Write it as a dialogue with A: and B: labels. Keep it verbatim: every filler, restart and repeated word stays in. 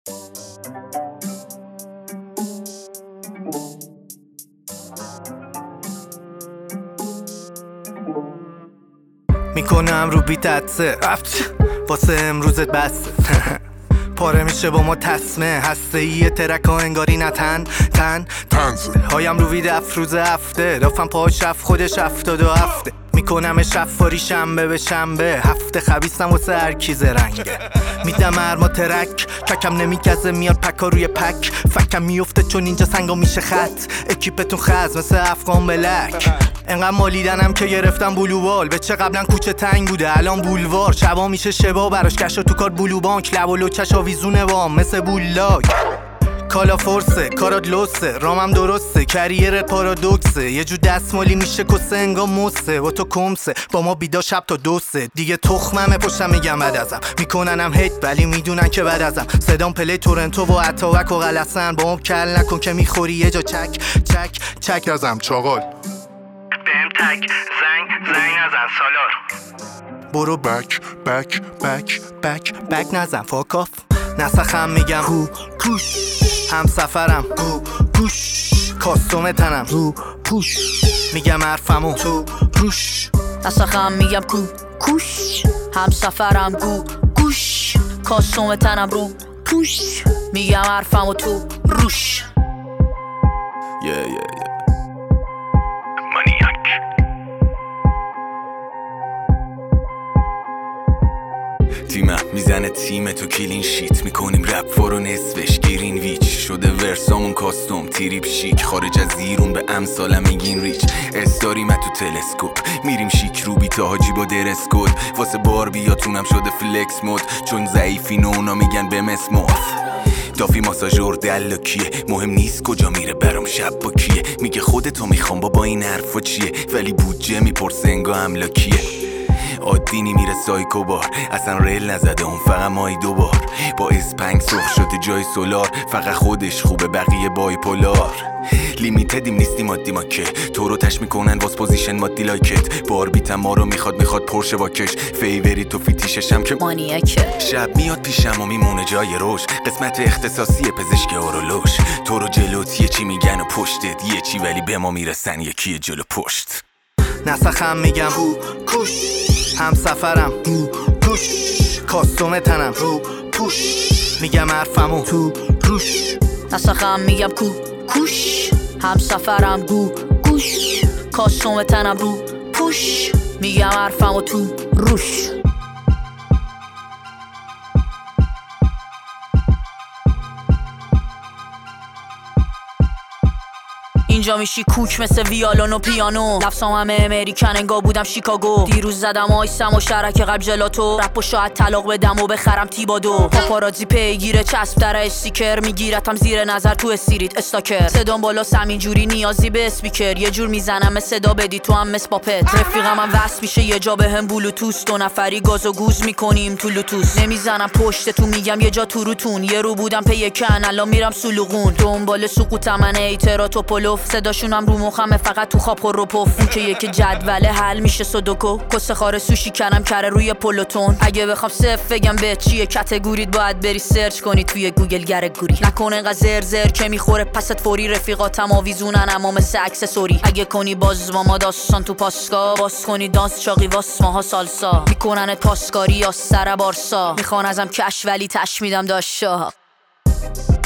A: میکنم رو بیت عدسه واسه امروزت بسته پاره میشه با ما تسمه هسته ای ترک ها انگاری نتن تن تنزه هایم رو وید افروز هفته رفتم پاش رفت خودش افتاد و هفته میکنم شفاری شنبه به شنبه هفته خبیستم واسه هر کی زرنگه میدم ارما ترک ککم نمیگزه میاد پکا روی پک فکم میفته چون اینجا سنگا میشه خط اکیپتون خز مثل افغان بلک انقدر مالیدنم که گرفتم بلوبال به چه قبلا کوچه تنگ بوده الان بولوار شبا میشه شبا براش کشا تو کار بلو بانک لب و لوچش آویزونه وام مثل بولاک کالا فورسه کارات لوسه رامم درسته کریرت پارادوکسه یه جو دستمالی میشه کسه انگا موسه و تو کمسه با ما بیدا شب تا دوسه دیگه تخممه پشتم میگم بد ازم میکننم هیت ولی میدونن که بد ازم صدام پلی تورنتو و اتاوک و غلسن با هم کل نکن که میخوری یه جا چک چک چک ازم چاقال بهم تک زنگ زنگ نزن سالار برو بک بک بک بک بک نزن فاکاف نسخم میگم رو پوش هم سفرم رو پوش کاستوم تنم رو پوش میگم حرفمو تو روش
B: نسخم میگم کو کوش هم سفرم گو گوش کاستوم تنم رو پوش میگم حرفمو تو روش
A: yeah, yeah, yeah.
C: تیمم میزنه تیم تو کلین شیت میکنیم رپ فارو نصفش گیرین ویچ شده ورسامون کاستوم تریپ شیک خارج از ایرون به امثالم میگین ریچ استاری من تو تلسکوپ میریم شیک رو بیتا حاجی با درس کد واسه بار بیاتونم شده فلکس مود چون ضعیفین و اونا میگن به مسموف دافی ماساژور دلاکیه مهم نیست کجا میره برام شب با کیه میگه خودتو میخوام بابا این حرفا چیه ولی بودجه میپرسه انگا املاکیه عادی میره سایکو بار اصلا ریل نزده اون فقط مای دوبار با اسپنگ سرخ شده جای سولار فقط خودش خوبه بقیه بای پولار لیمیتدیم نیستیم عادی ما که تو رو تش میکنن واس پوزیشن مادی لایکت بار بیتم ما رو میخواد میخواد پرشه واکش فیوری تو فیتیششم که
B: مانیاکه
C: شب میاد پیشم و میمونه جای روش قسمت اختصاصی پزشک اورولوژ تو رو جلوت یه چی میگن و پشتت یه چی ولی به ما میرسن یکی جلو پشت
A: نسخم میگم رو کوش هم سفرم رو پوش کاستوم تنم رو پوش میگم حرفمو تو روش
B: نسخم میگم کو کوش هم سفرم گو گوش کاستوم تنم رو پوش میگم حرفمو تو روش اینجا میشی کوک مثل ویالون و پیانو لفظام همه امریکن انگا بودم شیکاگو دیروز زدم آیسم و شرک قلب جلاتو رپ و شاید طلاق بدم و بخرم تیبادو پاپارازی پیگیره چسب در استیکر میگیرتم زیر نظر تو استریت استاکر صدام بالا همین جوری نیازی به اسپیکر یه جور میزنم صدا بدی تو هم مس پاپت رفیقم هم وصل میشه یه جا بهم بلوتوث دو نفری گاز و گوز میکنیم تو لوتوس نمیزنم پشت تو میگم یه جا تو روتون یه رو بودم پی کن الان میرم سلوغون دنبال سقوطم من ایتراتو پلوف صداشونم رو مخمه فقط تو خواب و پف اون که یکی جدول حل میشه سودوکو کس خار سوشی کنم کره روی پلوتون اگه بخوام صف بگم به چیه کاتگوریت باید بری سرچ کنی توی گوگل گرگوری نکنه انقدر زر زر که میخوره پست فوری رفیقاتم آویزونن اما مثل اکسسوری اگه کنی باز با ما داستان تو پاسکا باز کنی دانس چاقی واس ماها سالسا میکننت پاسکاری یا سر بارسا میخوان ازم کش ولی تش میدم داشا